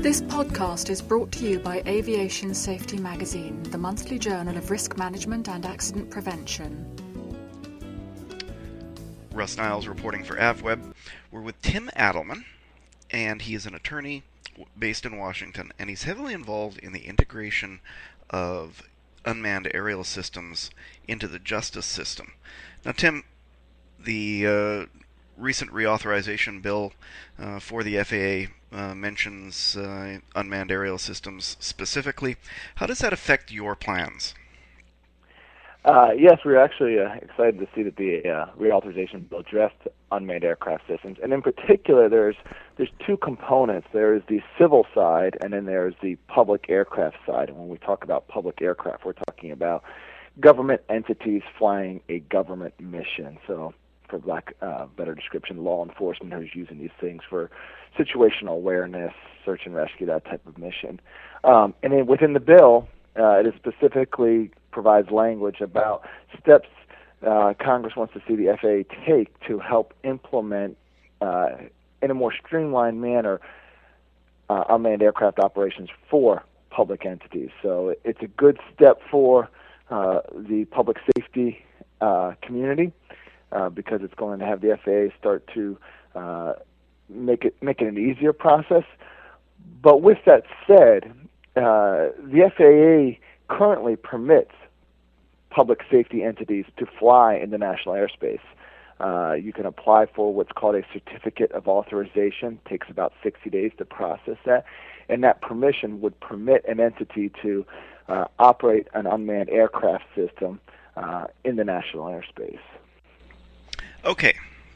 This podcast is brought to you by Aviation Safety Magazine, the monthly journal of risk management and accident prevention. Russ Niles reporting for AvWeb. We're with Tim Adelman, and he is an attorney based in Washington, and he's heavily involved in the integration of unmanned aerial systems into the justice system. Now, Tim, the recent reauthorization bill for the FAA mentions unmanned aerial systems specifically. How does that affect your plans? Yes, we're actually excited to see that the reauthorization bill addressed unmanned aircraft systems, and in particular, there's two components. There is the civil side, and then there's the public aircraft side. And when we talk about public aircraft, we're talking about government entities flying a government mission. So, for lack of better description, law enforcement who's using these things for situational awareness, search and rescue, that type of mission. And then within the bill, it specifically provides language about steps Congress wants to see the FAA take to help implement in a more streamlined manner unmanned aircraft operations for public entities. So it's a good step for the public safety community because it's going to have the FAA start to make it an easier process. But with that said, the FAA currently permits public safety entities to fly in the national airspace. You can apply for what's called a certificate of authorization. It takes about 60 days to process that. And that permission would permit an entity to operate an unmanned aircraft system in the national airspace. Okay.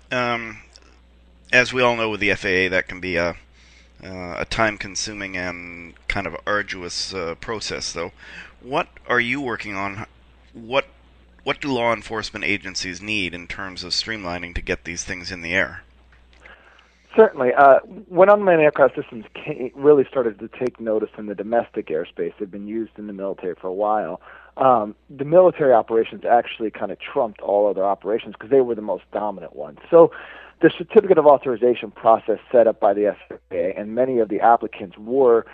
As we all know with the FAA, that can be a time-consuming and kind of arduous process, though. What are you working on? What do law enforcement agencies need in terms of streamlining to get these things in the air? Certainly. When unmanned aircraft systems really started to take notice in the domestic airspace, they've been used in the military for a while. The military operations actually kind of trumped all other operations because they were the most dominant ones. So the certificate of authorization process set up by the FAA, and many of the applicants were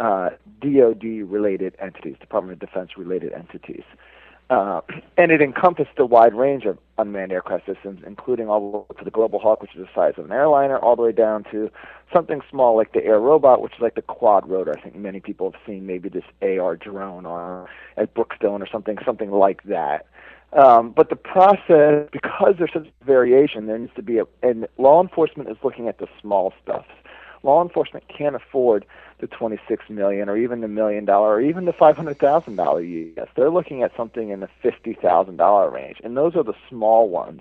DoD-related entities, Department of Defense-related entities. And it encompassed a wide range of unmanned aircraft systems, including all the way to the Global Hawk, which is the size of an airliner, all the way down to something small like the Air Robot, which is like the quad rotor. I think many people have seen maybe this AR drone at Brookstone or something like that. But the process, because there's such variation, there needs to be and law enforcement is looking at the small stuff. Law enforcement can't afford the $26 million or even the $1 million or even the $500,000 US. They're looking at something in the $50,000 range, and those are the small ones.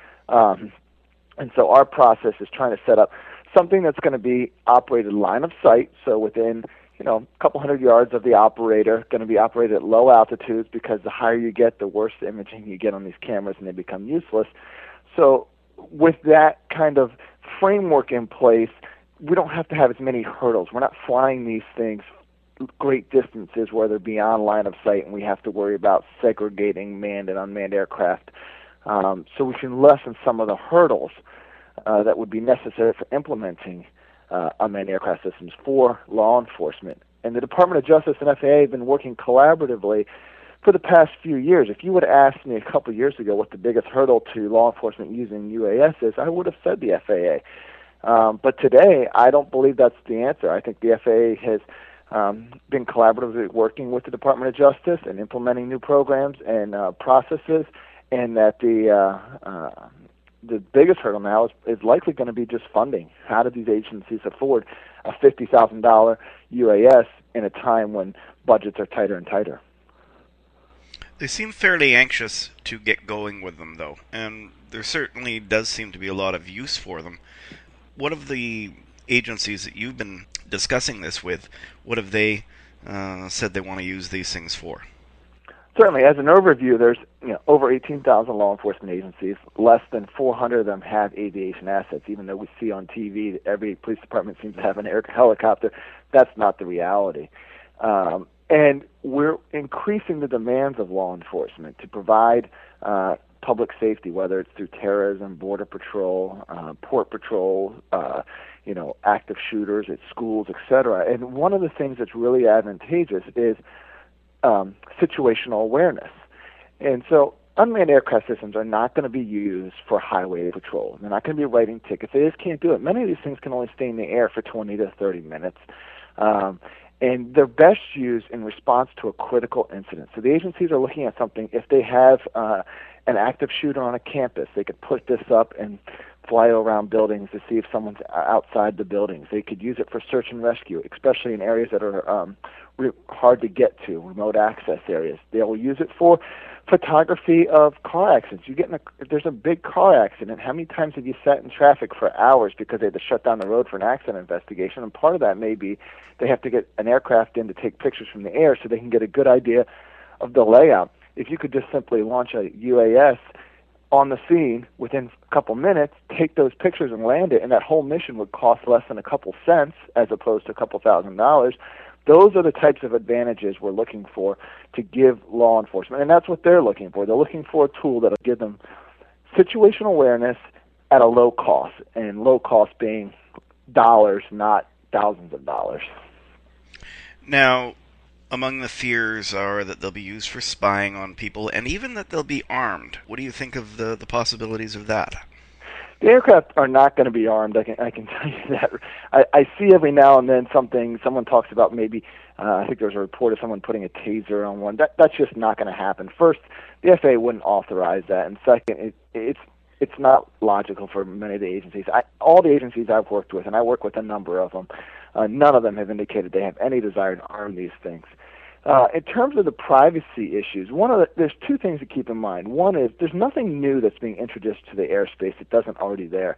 And so our process is trying to set up something that's going to be operated line of sight, so within a couple hundred yards of the operator, going to be operated at low altitudes because the higher you get, the worse the imaging you get on these cameras and they become useless. So with that kind of framework in place, we don't have to have as many hurdles. We're not flying these things great distances where they're beyond line of sight and we have to worry about segregating manned and unmanned aircraft. So we can lessen some of the hurdles that would be necessary for implementing unmanned aircraft systems for law enforcement. And the Department of Justice and FAA have been working collaboratively for the past few years. If you would have asked me a couple of years ago what the biggest hurdle to law enforcement using UAS is, I would have said the FAA. But today, I don't believe that's the answer. I think the FAA has been collaboratively working with the Department of Justice and implementing new programs and processes, and that the biggest hurdle now is likely going to be just funding. How do these agencies afford a $50,000 UAS in a time when budgets are tighter and tighter? They seem fairly anxious to get going with them, though, and there certainly does seem to be a lot of use for them. What of the agencies that you've been discussing this with, what have they said they want to use these things for? Certainly, as an overview, there's over 18,000 law enforcement agencies. Less than 400 of them have aviation assets. Even though we see on TV that every police department seems to have an air helicopter, that's not the reality. And we're increasing the demands of law enforcement to provide public safety, whether it's through terrorism, border patrol, port patrol, active shooters at schools, etc. And one of the things that's really advantageous is situational awareness. And so unmanned aircraft systems are not going to be used for highway patrol. They're not going to be writing tickets. They just can't do it. Many of these things can only stay in the air for 20 to 30 minutes. And they're best used in response to a critical incident. So the agencies are looking at something. If they have an active shooter on a campus, they could put this up and fly around buildings to see if someone's outside the buildings. They could use it for search and rescue, especially in areas that are hard to get to, remote access areas. They will use it for photography of car accidents. If there's a big car accident, how many times have you sat in traffic for hours because they had to shut down the road for an accident investigation? And part of that may be they have to get an aircraft in to take pictures from the air so they can get a good idea of the layout. If you could just simply launch a UAS on the scene within a couple minutes, take those pictures and land it, and that whole mission would cost less than a couple cents as opposed to a couple $1,000s. Those are the types of advantages we're looking for to give law enforcement, and that's what they're looking for. They're looking for a tool that will give them situational awareness at a low cost, and low cost being dollars, not thousands of dollars. Now, among the fears are that they'll be used for spying on people, and even that they'll be armed. What do you think of the possibilities of that? The aircraft are not going to be armed. I can tell you that. I see every now and then someone talks about maybe. I think there was a report of someone putting a taser on one. That's just not going to happen. First, the FAA wouldn't authorize that, and second, it's not logical for many of the agencies. All the agencies I've worked with, and I work with a number of them, none of them have indicated they have any desire to arm these things. In terms of the privacy issues, there's two things to keep in mind. One is there's nothing new that's being introduced to the airspace that doesn't already there.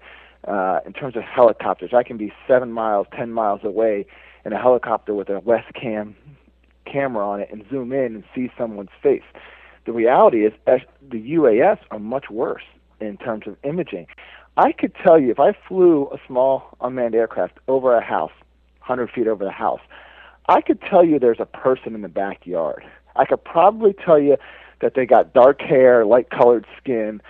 In terms of helicopters, I can be 7 miles, 10 miles away in a helicopter with a Westcam camera on it and zoom in and see someone's face. The reality is the UAS are much worse in terms of imaging. I could tell you if I flew a small unmanned aircraft over a house, 100 feet over the house, I could tell you there's a person in the backyard. I could probably tell you that they got dark hair, light-colored skin.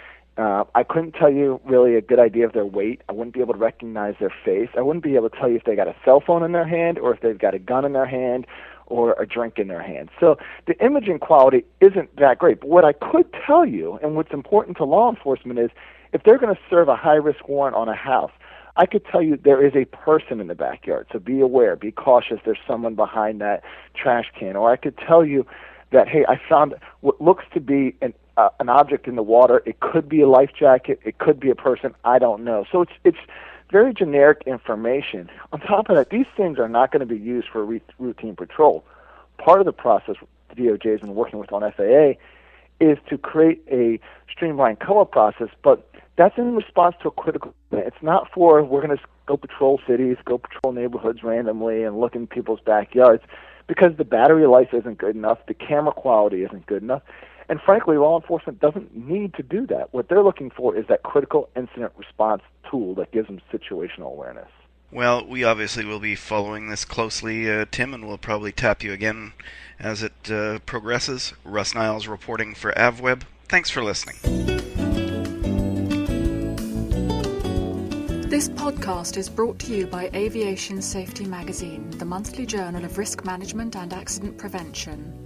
I couldn't tell you really a good idea of their weight. I wouldn't be able to recognize their face. I wouldn't be able to tell you if they got a cell phone in their hand or if they've got a gun in their hand or a drink in their hand. So the imaging quality isn't that great. But what I could tell you, and what's important to law enforcement, is if they're going to serve a high-risk warrant on a house, I could tell you there is a person in the backyard, so be aware, be cautious, there's someone behind that trash can. Or I could tell you that, hey, I found what looks to be an object in the water. It could be a life jacket. It could be a person. I don't know. So it's very generic information. On top of that, these things are not going to be used for routine patrol. Part of the process the DOJ has been working with on FAA is to create a streamlined COA process, but that's in response to a critical event. It's not for we're going to go patrol cities, go patrol neighborhoods randomly and look in people's backyards, because the battery life isn't good enough, the camera quality isn't good enough, and frankly, law enforcement doesn't need to do that. What they're looking for is that critical incident response tool that gives them situational awareness. Well, we obviously will be following this closely, Tim, and we'll probably tap you again as it progresses. Russ Niles reporting for AvWeb. Thanks for listening. This podcast is brought to you by Aviation Safety Magazine, the monthly journal of risk management and accident prevention.